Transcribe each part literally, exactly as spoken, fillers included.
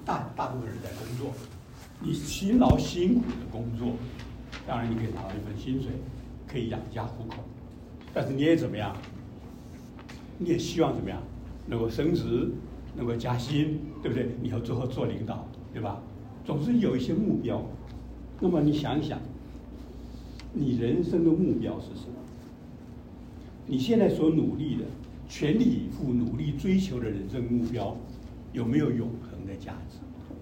大大部分人在工作，你勤劳辛苦的工作，当然你可以拿到一份薪水，可以养家糊口，但是你也怎么样？你也希望怎么样？能够升职，能够加薪，对不对？你要最后做领导，对吧？总是有一些目标。那么你想一想，你人生的目标是什么？你现在所努力的、全力以赴努力追求的人生目标，有没有永恒的价值？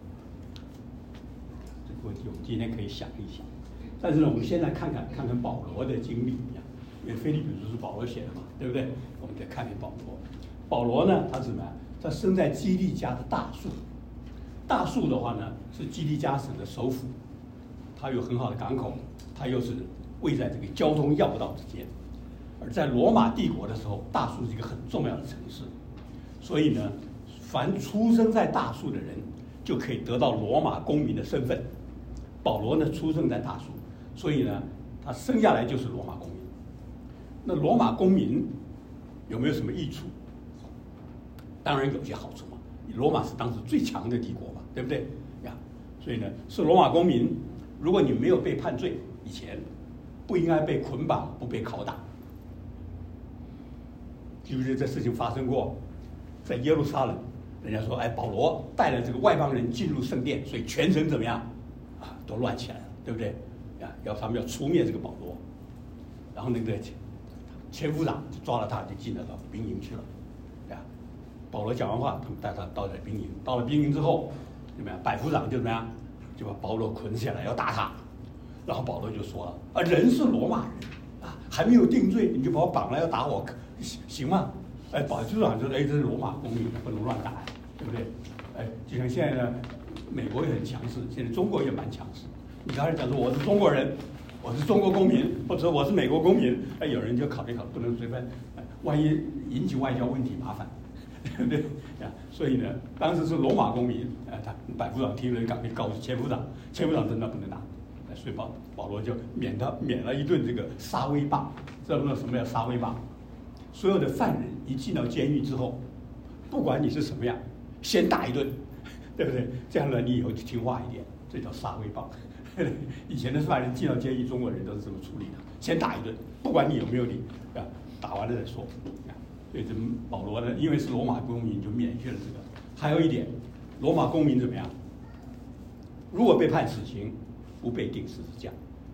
这个问题我们今天可以想一想。但是呢，我们先来看看看看保罗的经历，因为腓立比书是保罗写的嘛，对不对？我们再看看保罗。保罗呢，他是什么呀？他生在基利家的大树。大树的话呢，是基利家省的首府，它有很好的港口，它又是位在这个交通要道之间。而在罗马帝国的时候，大树是一个很重要的城市，所以呢，凡出生在大树的人，就可以得到罗马公民的身份。保罗呢，出生在大树，所以呢，他生下来就是罗马公民。那罗马公民有没有什么益处？当然有些好处嘛。罗马是当时最强的帝国嘛，对不对呀？所以呢，是罗马公民，如果你没有被判罪，以前不应该被捆绑，不被拷打。记不记得这事情发生过？在耶路撒冷，人家说，哎，保罗带了这个外邦人进入圣殿，所以全城怎么样啊，都乱起来了，对不对？呀，要他们要除灭这个保罗，然后那个前夫长就抓了他，就进了到兵营去了。保罗讲完话，他们带他到了兵营。到了兵营之后，怎么样？百夫长就怎么样？就把保罗捆起来要打他。然后保罗就说了：“啊，人是罗马人啊，还没有定罪，你就把我绑了要打我，行吗？”哎，百夫长就说：“哎，这是罗马公民，不能乱打，对不对？”哎，就像现在呢，美国也很强势，现在中国也蛮强势。你刚才讲说我是中国人，我是中国公民，或者我是美国公民，哎，有人就考虑考虑，不能随便，哎，万一引起外交问题麻烦。对不对呀？所以呢，当时是罗马公民，呃，他百夫长听人赶快告诉前夫长，前夫长真的不能打，所以保保罗就免他免了一顿这个杀威棒。知道不知道什么叫杀威棒？所有的犯人一进到监狱之后，不管你是什么样，先打一顿，对不对？这样呢，你以后就听话一点，这叫杀威棒。以前的犯人进到监狱，中国人都是这么处理的，先打一顿，不管你有没有理，啊，打完了再说。所以这保罗呢，因为是罗马公民，就免去了这个。还有一点，罗马公民怎么样？如果被判死刑，不被钉十字架。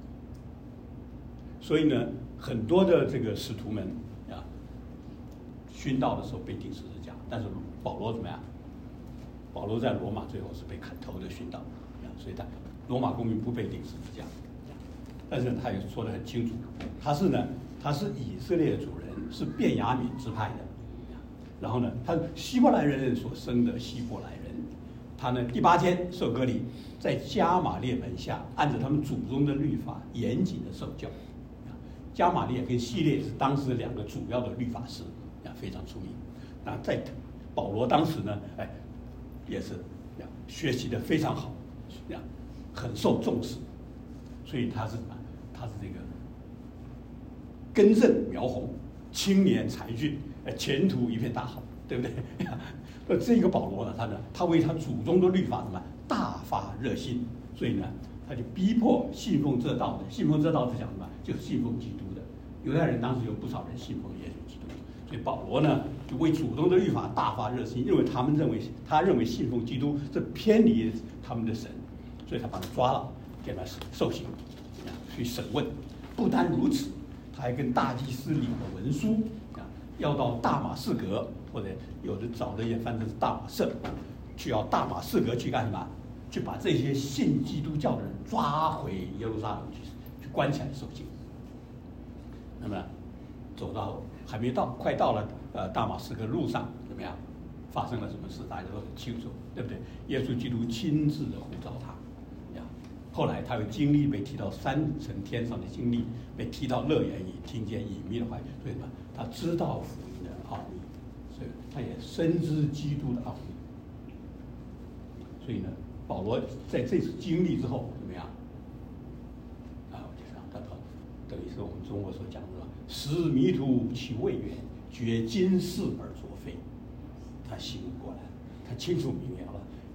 所以呢，很多的这个使徒们啊，殉道的时候被钉十字架，但是保罗怎么样？保罗在罗马最后是被砍头的殉道，所以他罗马公民不被钉十字架。但是他也说得很清楚，他是呢，他是以色列主人。是便雅悯支派的，然后呢，他是希伯来人所生的希伯来人，他呢第八天受割礼，在加玛列门下，按照他们祖宗的律法严谨的受教。加玛列跟希列是当时两个主要的律法师，非常出名。那在保罗当时呢，哎，也是学习的非常好，很受重视，所以他是什么？他是这个根正苗红。青年才俊，前途一片大好，对不对？那这个保罗呢，他呢，他为他祖宗的律法什么大发热心，所以呢，他就逼迫信奉这道的。信奉这道是讲什么？就是信奉基督的。犹太人当时有不少人信奉耶稣基督，所以保罗呢，就为祖宗的律法大发热心，因为他们认为，他认为信奉基督这偏离他们的神，所以他把他抓了，给他受刑，去审问。不单如此。还跟大祭司领了文书啊，要到大马士革，或者有的早的也翻成是大马色，去要大马士革去干什么？去把这些信基督教的人抓回耶路撒冷去，去关起来受刑。那么走到还没到，快到了呃大马士革路上怎么样？发生了什么事？大家都很清楚，对不对？耶稣基督亲自的呼召他。后来他有经历被提到三层天上的经历，被提到乐园里听见隐秘的话，所以呢，他知道福音的奥秘，所以他也深知基督的奥秘。所以呢，保罗在这次经历之后怎么样？啊，我就让他到，等于是我们中国所讲的“识迷途其未远，觉今是而昨非”。他醒过来，他清楚明了了，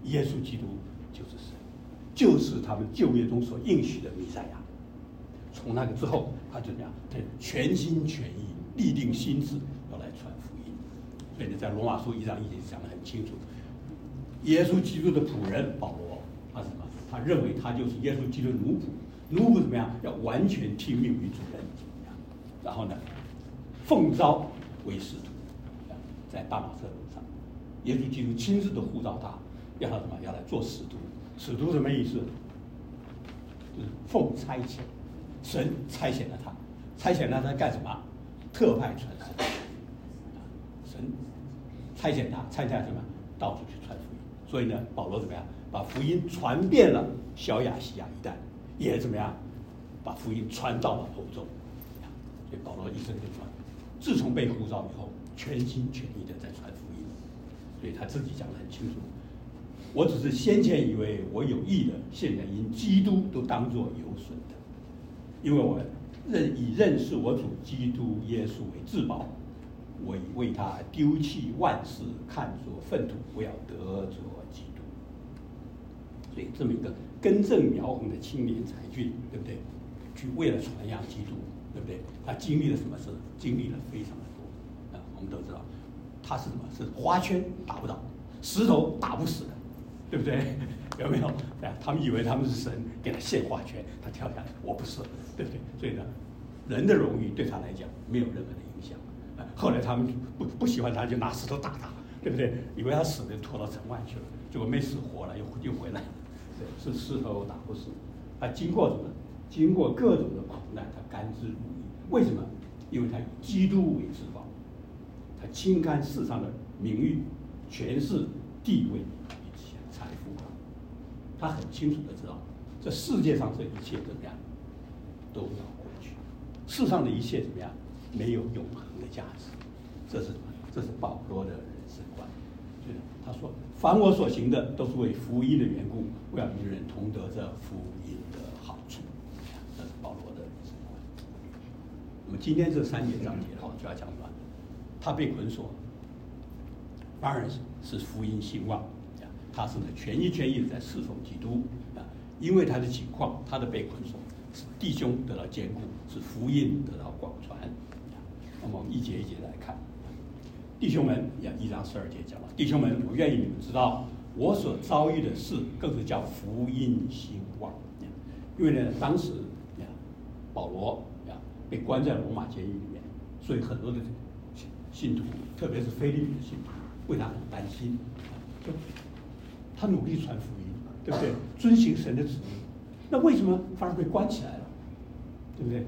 耶稣基督就是神，就是他们旧约中所应许的弥赛亚。从那个之后，他就怎么样？他全心全意、立定心志要来传福音。所以呢，在罗马书一章一节讲得很清楚，耶稣基督的仆人保罗，他什么？他认为他就是耶稣基督的奴仆，奴仆怎么样？要完全听命于主人，怎么样？然后呢，奉召为使徒，在大马色路上，耶稣基督亲自的呼召他，要他什么？要来做使徒。使徒什么意思？就是奉差遣，神差遣了他，差遣了他干什么？特派传神。神差遣他，差遣他什么？到处去传福音。所以呢，保罗怎么样？把福音传遍了小亚细亚一带，也怎么样？把福音传到了欧洲。所以保罗一生就传。自从被呼召以后，全心全意的在传福音。所以他自己讲得很清楚。我只是先前以为我有益的，现在因基督都当作有损的，因为我认以认识我主基督耶稣为至宝，我已为他丢弃万事，看作粪土，不要得着基督。所以这么一个根正苗红的青年才俊，对不对？去为了传扬基督，对不对？他经历了什么事？经历了非常的多啊！我们都知道，他是什么？是花圈打不倒，石头打不死的。对不对？有没有？哎，他们以为他们是神，给他献花圈，他跳下来，我不是，对不对？所以呢，人的荣誉对他来讲没有任何的影响。啊，后来他们不不喜欢他，就拿石头打他，对不对？以为他死了，拖到城外去了，结果没死活了，又又回来了。对，是石头打不死。他经过什么？经过各种的苦难，他甘之如饴。为什么？因为他以基督为至宝，他轻看世上的名誉、权势、地位。财富，他很清楚的知道，这世界上这一切怎么样，都要过去。世上的一切怎么样，没有永恒的价值。这是什么？这是保罗的人生观。就是他说：“凡我所行的，都是为福音的缘故，为要与人同得这福音的好处。”这是保罗的人生观。那么今天这三节章节哈，就要讲什么？他被捆锁，当然是是福音兴旺。他是呢全心全意的在侍奉基督啊，因为他的情况，他的被捆锁，使弟兄得到坚固，使福音得到广传。那么我们一节一节来看，弟兄们，呀，一章十二节讲了，弟兄们，我愿意你们知道，我所遭遇的事，更是叫福音兴旺。因为呢，当时呀，保罗呀被关在罗马监狱里面，所以很多的信徒，特别是腓立比的信徒，为他很担心。他努力传福音，对不对？遵行神的旨意，那为什么反而被关起来了？对不对？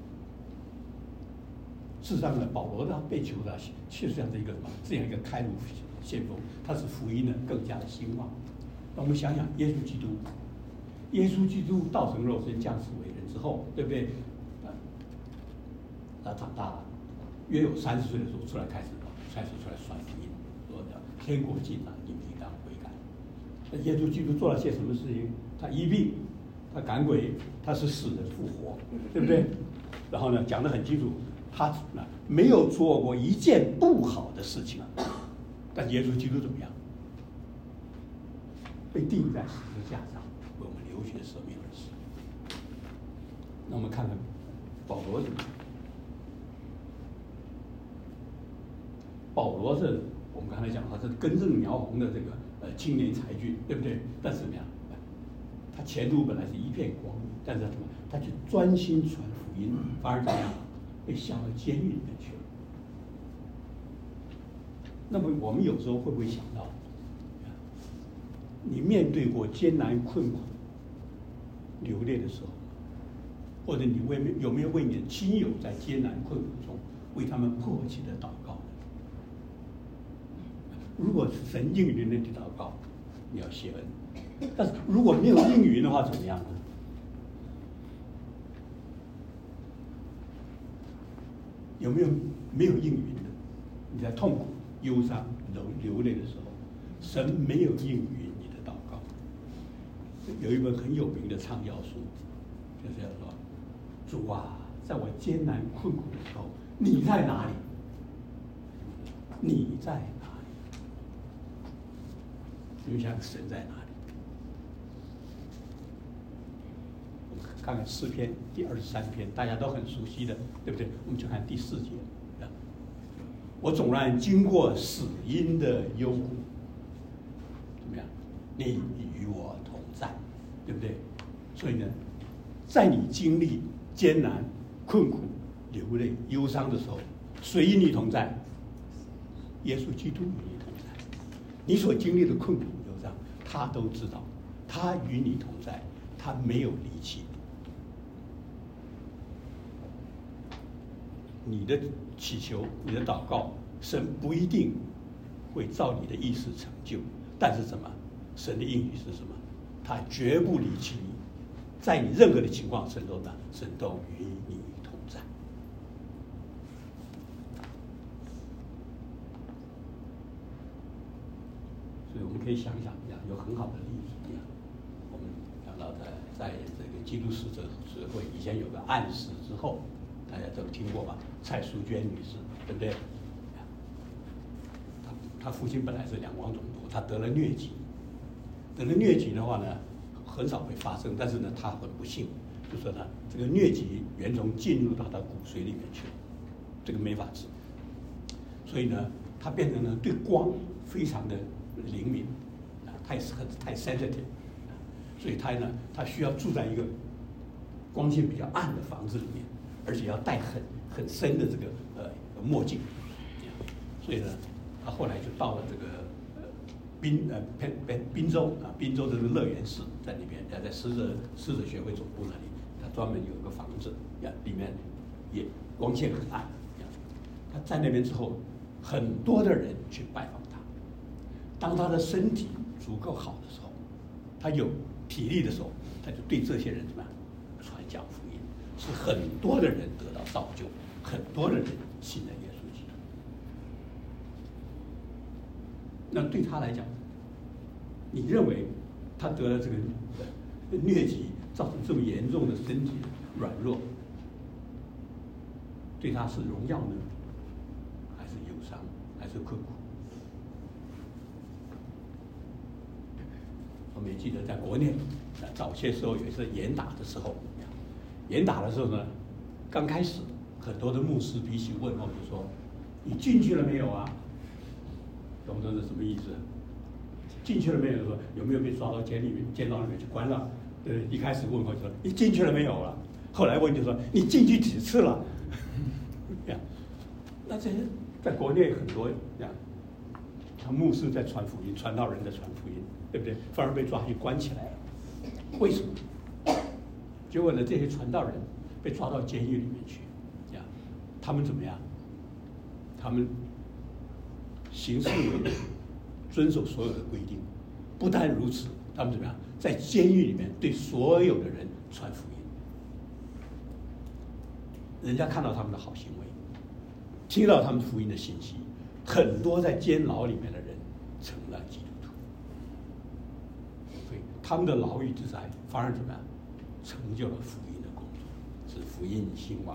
事实上呢，保罗他被囚的却是这样的一个什么？这样一个开路先锋，他使福音呢更加的兴旺。那我们想想，耶稣基督，耶稣基督道成肉身降世为人之后，对不对？啊，他长大了，约有三十岁的时候出来开始，开始出来传福音，说的天国近了，你们应当悔改。耶稣基督做了些什么事情？他医病，他赶鬼，他是死人复活，对不对？然后呢，讲得很清楚，他没有做过一件不好的事情。但耶稣基督怎么样？被钉在十字架上，为我们流血舍命而死。那我们看看保罗怎么样？保罗是我们刚才讲，他是根正苗红的这个。呃，青年才俊，对不对？但是怎么样？他前途本来是一片光明，但是什么？他去专心传福音，反而怎么样？被下到监狱里面去了。那么我们有时候会不会想到，你面对过艰难困苦、流泪的时候，或者你为有没有为你的亲友在艰难困苦中为他们迫切的祷告？如果是神应允了你的祷告，你要谢恩；但是如果没有应允的话，怎么样呢？有没有没有应允的？你在痛苦、忧伤、流流泪的时候，神没有应允你的祷告。有一本很有名的畅销书，就是要说：“主啊，在我艰难困苦的时候，你在哪里？你在哪里？” 你们想神在哪里？我们看看诗篇第二十三篇，大家都很熟悉的，对不对？我们就看第四节。我纵然经过死荫的幽谷，怎么样？你与我同在，对不对？所以呢，在你经历艰难、困苦、流泪、忧伤的时候，谁与你同在？耶稣基督与你同在。你所经历的困苦、忧伤，他都知道，他与你同在，他没有离弃你。你的祈求，你的祷告，神不一定会照你的意思成就，但是什么？神的应许是什么？他绝不离弃你，在你任何的情况神都呢，神都与你同在。所以我们可以想想，有很好的例子。我们讲到在在这个基督使者协会以前有个暗示之后，大家都听过吧？蔡淑娟女士，对不对？她她父亲本来是两光总督，他得了疟疾，得了疟疾的话呢，很少会发生，但是呢，他很不幸，就说呢，这个疟疾原虫进入到他骨髓里面去了，这个没法治，所以呢，他变成了对光非常的灵敏，啊，太很太 sensitive， 所以他呢，他需要住在一个光线比较暗的房子里面，而且要戴很很深的这个呃墨镜，所以呢，他后来就到了这个呃滨呃滨滨滨州啊，滨州的这个乐园市在那边，在狮子狮子学会总部那里，他专门有一个房子呀，里面也光线很暗，他在那边之后，很多的人去拜访他。当他的身体足够好的时候，他有体力的时候，他就对这些人怎么样传讲福音，使很多的人得到造就，很多的人信了耶稣基督。那对他来讲，你认为他得了这个疟疾，造成这么严重的身体软弱，对他是荣耀呢，还是忧伤，还是困苦？我们也记得在国内，早些时候有一次严打的时候，严打的时候呢，刚开始很多的牧师比起问候就说：“你进去了没有啊？”懂不懂是什么意思？进去了没有？说有没有被抓到监里面、监牢里面去关了？呃，一开始问候就说：“你进去了没有了？”后来问就说：“你进去几次了？”呀，那这些在国内很多呀，他牧师在传福音，传道人在传福音，对不对？反而被抓去关起来了，为什么？结果呢，这些传道人被抓到监狱里面去，呀，他们怎么样？他们行事为人，遵守所有的规定。不但如此，他们怎么样？在监狱里面对所有的人传福音。人家看到他们的好行为，听到他们福音的信息，很多在监牢里面的人成了基督徒。所以他们的牢狱之灾反而怎么样？成就了福音的工作，使福音兴旺。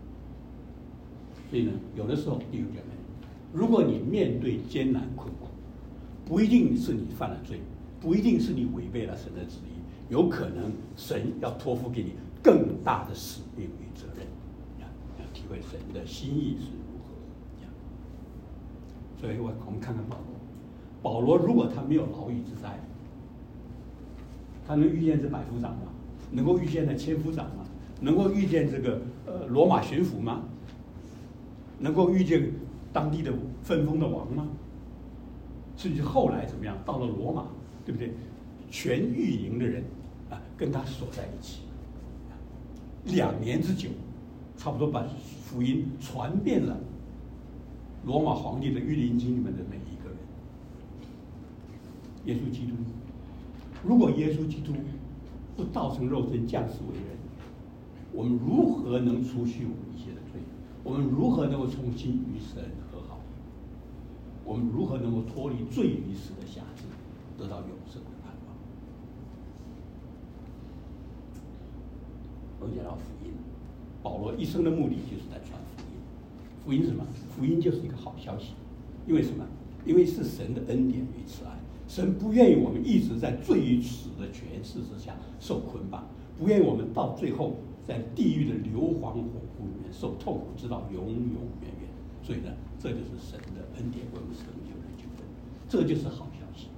所以呢，有的时候弟兄姐妹，如果你面对艰难困苦，不一定是你犯了罪，不一定是你违背了神的旨意，有可能神要托付给你更大的使命与责任，要体会神的心意是如何。所以我我们看看保罗，保罗如果他没有牢狱之灾，他能遇见这百夫长吗？能够遇见那千夫长吗？能够遇见这个呃罗马巡抚吗？能够遇见当地的分封的王吗？甚至后来怎么样？到了罗马，对不对？全御营的人啊，跟他锁在一起，两年之久，差不多把福音传遍了罗马皇帝的御林军里面的每一个人。耶稣基督，如果耶稣基督不道成肉身降世为人，我们如何能除去我们一切的罪？我们如何能够重新与神和好？我们如何能够脱离罪与死的辖制，得到永生的盼望？我们讲到福音，保罗一生的目的就是在传福音。福音是什么？福音就是一个好消息，因为什么？因为是神的恩典与慈爱， 神不愿意我们一直在罪死的权势之下受捆绑，不愿意我们到最后在地狱的硫磺火湖里面受痛苦，直到永永远远。所以呢，这就是神的恩典为我们成就的救恩，这就是好消息。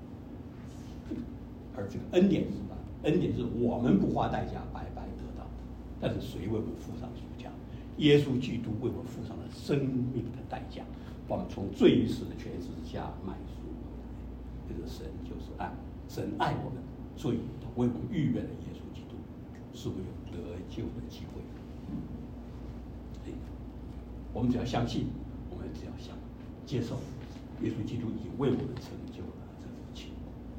而这个恩典是什么？恩典是我们不花代价白白得到的，但是谁为我们付上赎价？耶稣基督为我们付上了生命的代价，把我们从罪与死的权势之下买赎回来。这个神就是爱，神爱我们，所以他为我们预备了耶稣基督，使我们有得救的机会。所以，我们只要相信，我们只要想接受，耶稣基督已经为我们成就了这一切。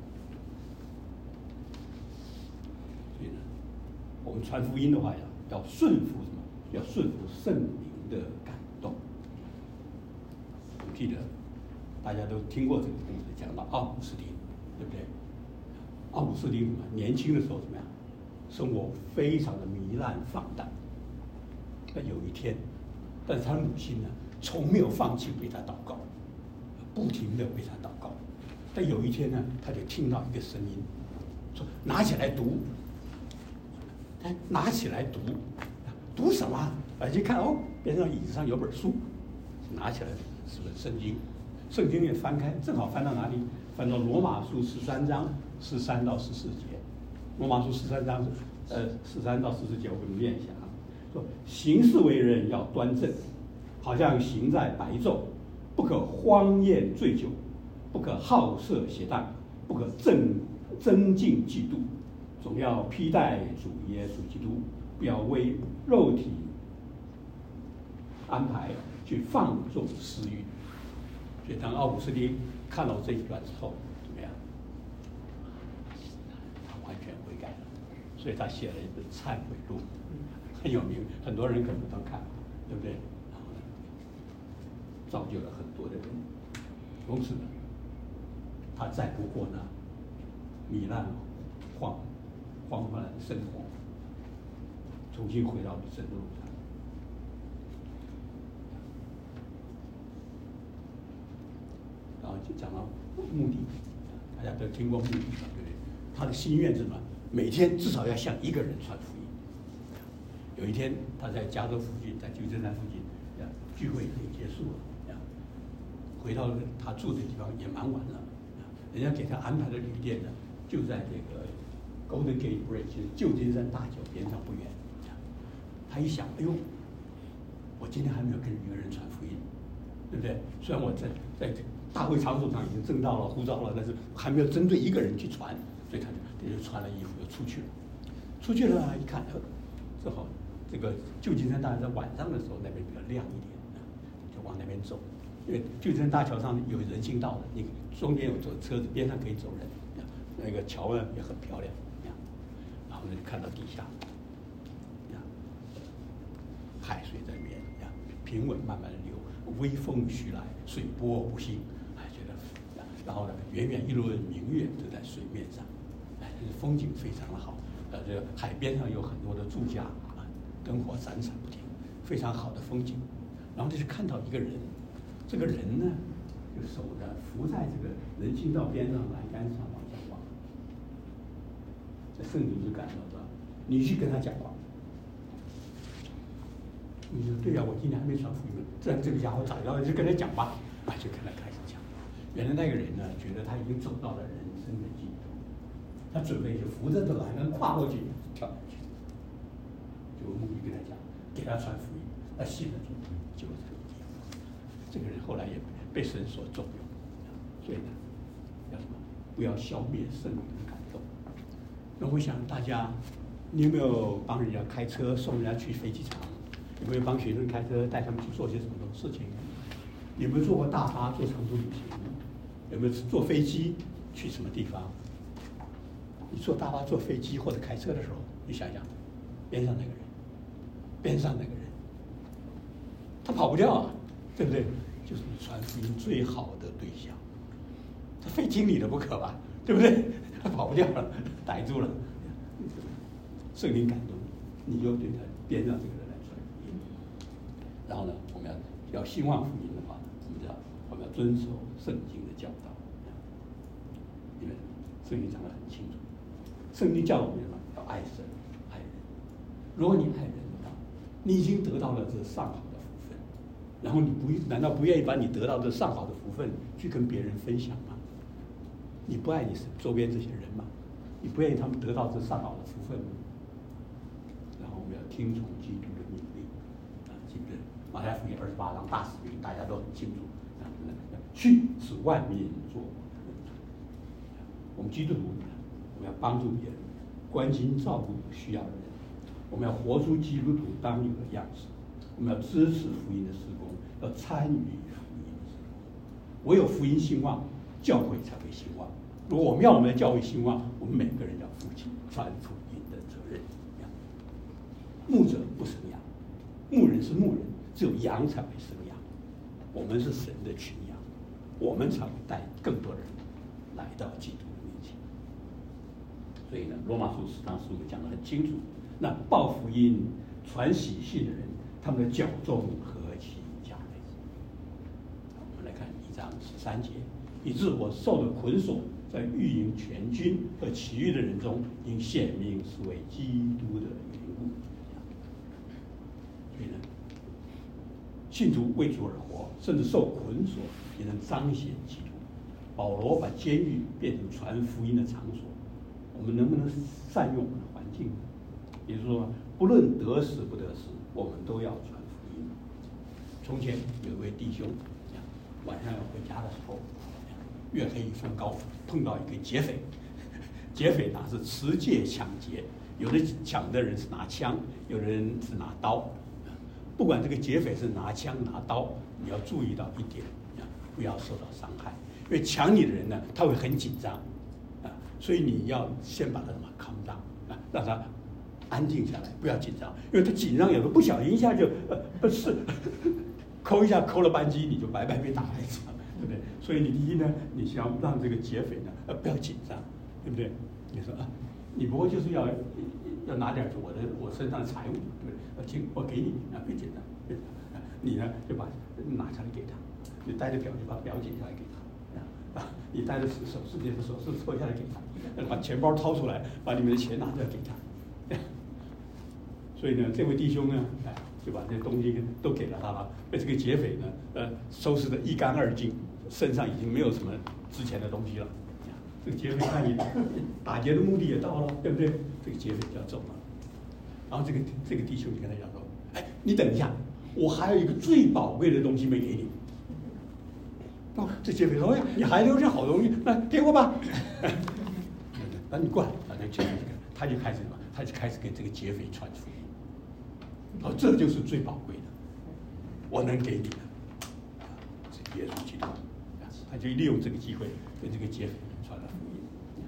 所以呢，我们传福音的话呀，要顺服什么？要顺服圣灵的感动。我记得大家都听过这个故事，讲到奥古斯丁，对不对？奥古斯丁年轻的时候怎么样？生活非常的糜烂放荡。那有一天，但是他的母亲呢，从没有放弃为他祷告，不停的为他祷告。但有一天呢，他就听到一个声音，说：“拿起来读。”他拿起来读。读什么？啊，一看哦，边上椅子上有本书，拿起来是本圣经，圣经也翻开，正好翻到哪里？翻到罗马书十三章十三到十四节。罗马书十三章，呃，十三到十四节，我给你们念一下啊。说行事为人要端正，好像行在白昼，不可荒宴醉酒，不可好色邪荡，不可争争竞嫉妒，总要披戴主耶稣基督。不要为肉体安排去放纵私欲。所以当奥古斯丁看到这一段之后，怎么样？他完全悔改了，所以他写了一本忏悔录，很有名，很多人可能都看，对不对？然后呢，造就了很多的人。从此呢，他再不过那糜烂、荒荒乱的生活。重新回到神的路上，然后就讲到目的，大家都听过目的吧，对不对？他的心愿是什么？每天至少要向一个人传福音。有一天，他在加州附近，在旧金山附近，聚会已经结束了，回到他住的地方也蛮晚了，人家给他安排的旅店呢，就在这个 Golden Gate Bridge， 就是旧金山大桥边上不远。他一想，哎呦，我今天还没有跟一个人传福音，对不对？虽然我在在大会场所上已经证到了、呼召了，但是还没有针对一个人去传，所以他就他就穿了衣服就出去了。出去了一看，呃，正好这个旧金山大桥在晚上的时候那边比较亮一点，就往那边走。因为旧金山大桥上有人行道的，你中间有走车子，边上可以走人，那个桥呢也很漂亮，然后呢就看到底下。海水在里面呀，平稳慢慢的流，微风徐来，水波不兴，哎，觉得，然后呢，远远一轮明月就在水面上，哎，风景非常的好。呃，这个海边上有很多的住家啊，灯火闪闪不停，非常好的风景。然后就是看到一个人，这个人呢，就手呢扶在这个人行道边上栏杆上往下望。这圣灵就感到说，你去跟他讲话。你说对呀、啊，我今天还没传福音，这样这个家伙找到就跟他讲吧，啊，就跟他开始讲。原来那个人呢，觉得他已经走到了人生的尽头，他准备就扶着这栏杆跨过去跳下去，就目的跟他讲，给他传福音，他信了主，就是这个地方。这个人后来也被神所重用，所以呢，要什么？不要消灭圣灵的感动。那我想大家，你有没有帮人家开车送人家去飞机场？有没有帮学生开车带他们去做些什么事情？有没有坐过大巴做长途旅行？有没有坐飞机去什么地方？你坐大巴、坐飞机或者开车的时候，你想想，边上那个人，边上那个人，他跑不掉啊，对不对？就是你传福音最好的对象。他非经理的不可吧，对不对？他跑不掉了，逮住了，圣灵感动，你就对他边上这个人。然后呢，我们要要兴旺福音的话，我们要我们要遵守圣经的教导。 圣经讲得很清楚，圣经叫我们什么？要爱神、爱人。如果你爱人的话，你已经得到了这上好的福分，然后你不难道不愿意把你得到的上好的福分去跟别人分享吗？你不爱你周边这些人吗？你不愿意他们得到这上好的福分吗？然后我们要听从基督的命令啊，记不记得马太福音二十八章大使命，大家都很清楚啊，去使万民做我的门徒。我们基督徒呢，我们要帮助别人，关心照顾有需要的人，我们要活出基督徒当有的样式，我们要支持福音的事工，要参与福音的事工。唯有福音兴旺，教会才会兴旺。如果我们要我们的教会兴旺，我们每个人要负起传福音的责任。牧者不生羊，牧人是牧人，只有羊才会生羊。我们是神的群羊，我们才会带更多人来到基督的面前。所以呢，罗马书十章十五讲得很清楚，那报福音、传喜讯的人，他们的脚中何其加倍。我们来看一章十三节，以致我受了捆锁，在御营全军和其余的人中，因显明是为基督的缘故。所以呢，信徒为主而活，甚至受捆锁，也能彰显基督。保罗把监狱变成传福音的场所，我们能不能善用我们的环境呢？也就是说，不论得时不得时，我们都要传福音。从前有一位弟兄，晚上要回家的时候，月黑风高，碰到一个劫匪，劫匪拿着持剑抢劫，有的抢的人是拿枪，有的人是拿刀。不管这个劫匪是拿枪拿刀，你要注意到一点，不要受到伤害，因为抢你的人呢，他会很紧张，啊，所以你要先把他什么calm down，啊，让他安静下来，不要紧张，因为他紧张，有的不小心一下就呃不是，扣一下扣了扳机，你就白白被打了一场，对不对？所以你第一呢，你想要让这个劫匪呢，呃不要紧张，对不对？你说啊，你不过就是要要拿点我的我身上的财物，对不对？呃，请我给你啊，别紧张，别紧张，你呢就把拿下来给他，你戴着表就把表解下来给他，啊，你戴着首饰这个首饰脱下来给他，把钱包掏出来，把你们的钱拿出来给他。所以呢，这位弟兄呢，哎，就把这些东西都给了他了，被这个劫匪呢，呃，收拾得一干二净，身上已经没有什么值钱的东西了。这个劫匪看你打劫的目的也到了，对不对？这个劫匪就要走了。然后这个这个弟兄就跟他讲说：“哎，你等一下，我还有一个最宝贵的东西没给你。”哦，这劫匪说：“哎，你还留着好东西，那给我吧。”那你过来，啊，那劫匪他就开始什么？他就开始给这个劫匪传福音。哦，这就是最宝贵的，我能给你的，是耶稣基督。他就利用这个机会跟这个劫匪传了福音。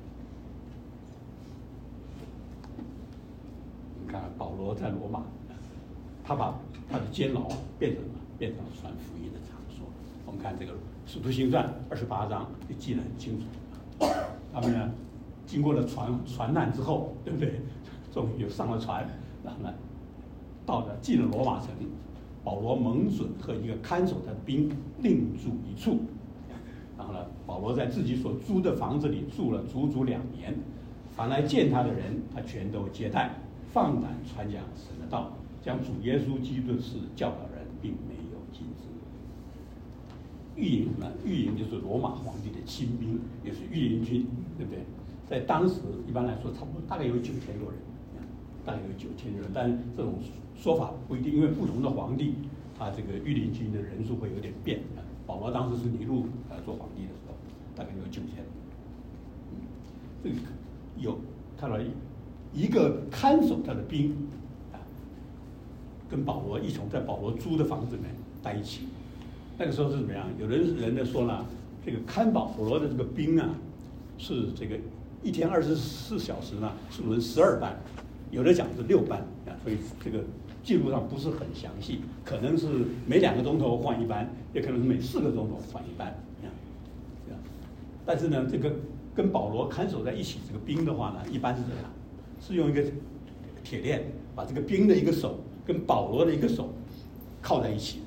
你看保罗在罗马，他把他的监牢变成什么？变成了传福音的场所。我们看这个《使徒行传》二十八章就记得很清楚。他们呢，经过了船船难之后，对不对？终于又上了船，然后呢，到了进了罗马城，保罗蒙准和一个看守他的兵另住一处。然后呢，保罗在自己所租的房子里住了足足两年，凡来见他的人，他全都接待，放胆传讲神的道，将主耶稣基督的事教导人，并没有禁止。御营呢，御营就是罗马皇帝的亲兵，也是御营军，对不对？在当时一般来说，差不多大概有九千多人，大概有九千多人，但这种说法不一定，因为不同的皇帝，他这个御林军的人数会有点变。保罗当时是尼禄呃做皇帝的时候，大概有九千。嗯，这个有看到一个看守他的兵啊，跟保罗一同在保罗租的房子里面待一起。那个时候是怎么样？有人人呢说呢，这个看保罗的这个兵啊，是这个一天二十四小时呢是轮十二班，有的讲是六班啊，所以这个记录上不是很详细，可能是每两个钟头换一班，也可能是每四个钟头换一班，啊，这样。但是呢，这个跟保罗看守在一起这个兵的话呢，一般是怎样？是用一个铁链把这个兵的一个手跟保罗的一个手靠在一起。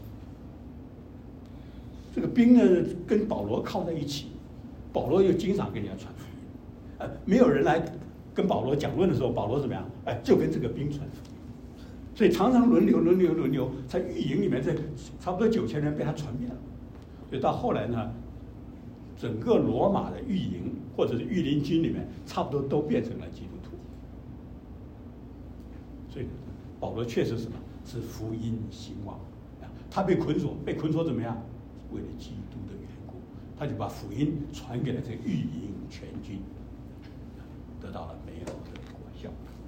这个兵呢跟保罗靠在一起，保罗又经常跟人家传福音，啊， 呃，没有人来跟保罗讲论的时候，保罗怎么样？哎，就跟这个兵传福音。所以常常轮流、轮流、轮流，在御营里面，这差不多九千人被他传遍了。所以到后来呢，整个罗马的御营或者是御林军里面，差不多都变成了基督徒。所以保罗确实什么？是福音兴旺啊！他被捆锁，被捆锁怎么样？为了基督的缘故，他就把福音传给了这个御营全军，得到了美好的果效。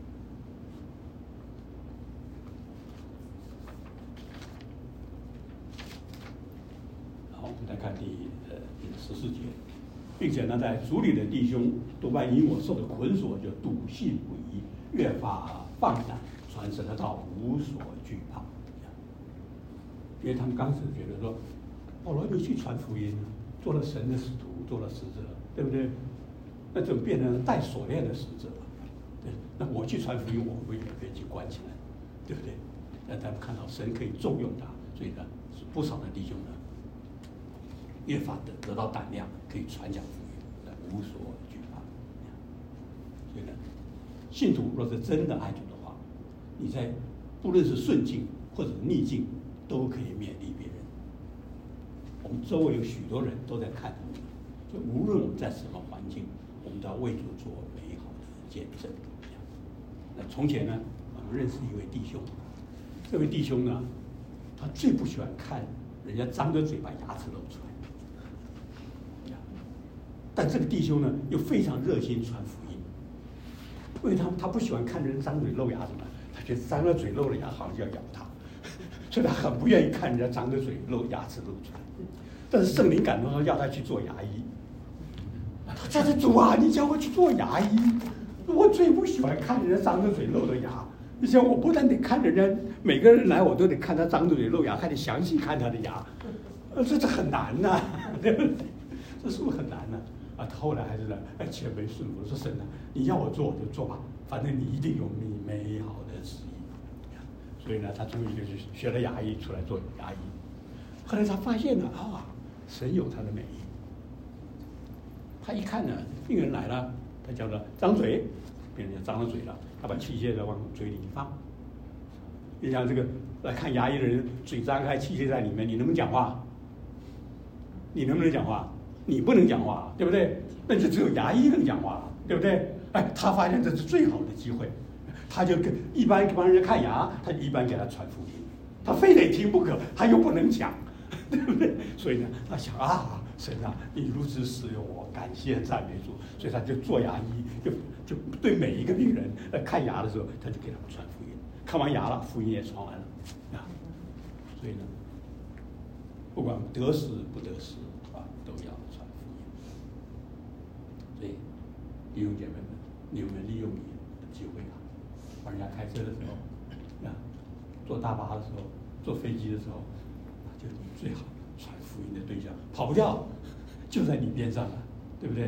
好，我们再看第呃第十四节，并且呢，在主里的弟兄多半因我受的捆锁，就笃信不疑，越发放胆传神的道，无所惧怕。因为他们当时觉得说，保罗你去传福音，做了神的使徒，做了使者，对不对？那怎么变成带锁链的使者了？对，那我去传福音，我会不会也被去关起来？对不对？那他们看到神可以重用他，所以呢，不少的弟兄呢，越发的得到胆量，可以传讲福音，无所惧怕。所以呢，信徒若是真的爱主的话，你在不论是顺境或者逆境，都可以勉励别人。我们周围有许多人都在看我们，就无论我们在什么环境，我们都要为主做美好的见证。那从前呢，我们认识一位弟兄，这位弟兄呢，他最不喜欢看人家张着嘴把牙齿露出来，但这个弟兄呢，又非常热心传福音，因为他他不喜欢看人张嘴露牙什么，他觉得张着嘴露了牙好像要咬他，所以他很不愿意看人家张着嘴露牙齿露出来。但是圣灵感动他，要他去做牙医。他说：“主啊，你叫我去做牙医，我最不喜欢看人家张着嘴露的牙。你想，我不但得看人家每个人来，我都得看他张着嘴露牙，还得详细看他的牙，这这很难呐、啊，对不对？这是不是很难呢、啊？啊，他后来还是呢，哎，谦卑顺服，说神啊，你要我做我就做吧，反正你一定有你美好的旨意。所以呢，他终于就去学了牙医，出来做牙医。后来他发现了啊，神有他的美意。他一看呢，病人来了，他叫他张嘴，病人就张了嘴了，他把器械再往嘴里一放。你想这个来看牙医的人，嘴张开，器械在里面，你能不能讲话？你能不能讲话？你不能讲话，对不对？那就只有牙医能讲话，对不对？哎，他发现这是最好的机会，他就跟一般帮人家看牙，他一般给他传福音，他非得听不可，他又不能讲，对不对？所以呢，他想啊。神啊，你如此使用我，感谢赞美主。所以他就做牙医，就就对每一个病人呃看牙的时候，他就给他们传福音。看完牙了，福音也传完了啊。所以呢，不管得时不得时啊，都要传福音。所以弟兄姐妹们，你有没有利用你的机会啊？帮人家开车的时候啊，坐大巴的时候，坐飞机的时候，就你最好传福音的对象，跑不掉，就在你边上了，对不对？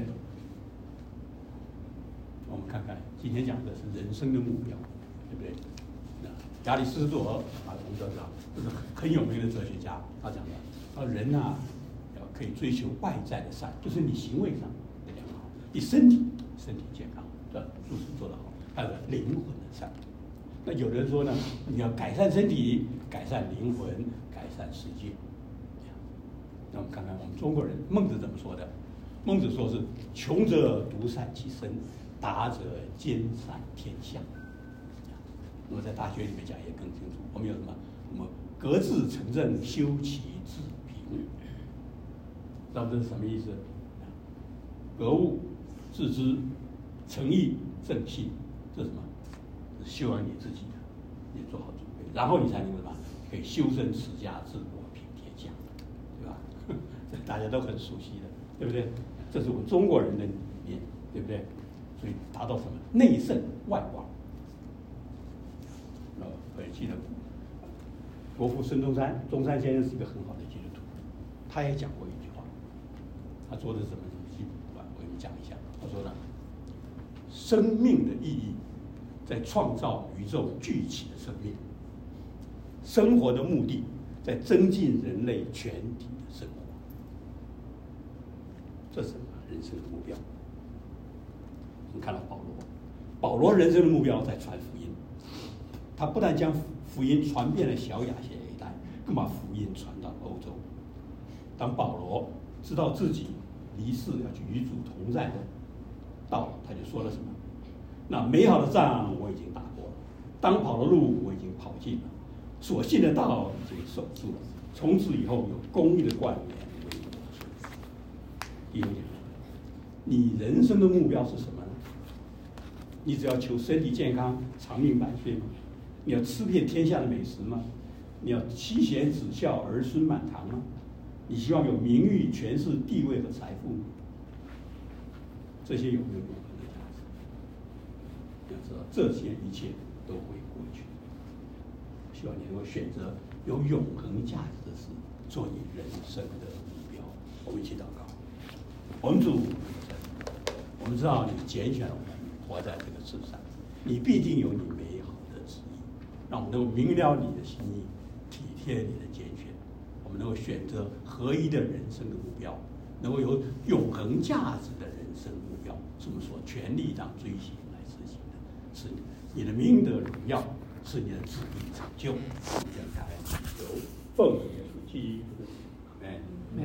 我们看看今天讲的是人生的目标，对不对？那亚里士多德啊，我们都知道，这是很有名的哲学家，他讲的，他说人啊，要可以追求外在的善，就是你行为上的良好，你身体身体健康，这做事做得好，还有灵魂的善。那有人说呢，你要改善身体，改善灵魂，改善世界。那我们看看我们中国人，孟子怎么说的？孟子说是穷则独善其身，达则兼善天下。那么在大学里面讲也更清楚，我们有什么？我们格致成正，修齐治平。知道这是什么意思？格物、致知、诚意、正信，这是什么？是修养你自己的，你做好准备，然后你才能什么？可以修身持家治国平天下，对吧？这大家都很熟悉的，对不对？这是我们中国人的理念，对不对？所以达到什么？内圣外王。呃，我也记得国父孙中山，中山先生是一个很好的基督徒，他也讲过一句话，他说的是什么基督徒啊？我给你讲一下。他说呢，生命的意义在创造宇宙聚起的生命，生活的目的在增进人类全体的生活，这是人生的目标。 们看到保罗，保罗人生的目标在传福音，他不但将福音传遍了小亚细亚一带，更把福音传到欧洲。当保罗知道自己离世要去与主同在的到了，他就说了什么？那美好的仗我已经打过了，当跑的路我已经跑尽了，所信的道已经守住了。从此以后，有公义的冠冕为我所弟兄姐妹，你人生的目标是什么呢？你只要求身体健康、长命百岁吗？你要吃遍天下的美食吗？你要妻贤子孝、儿孙满堂吗？你希望有名誉、权势、地位和财富吗？这些有没有永恒的价值？要知道，这些一切都会过去。希望你能够选择有永恒价值的事，做你人生的目标。我们一起祷告。我们主，我们知道你拣选了我们活在这个世上，你必定有你美好的旨意，让我们能够明了你的心意，体贴你的拣选，我们能够选择合一的人生的目标，能够有永恒价值的人生目标，是我们所全力当追寻来执行的，是你的名得荣耀，是你的旨意成就。我们将来有奉耶稣基督。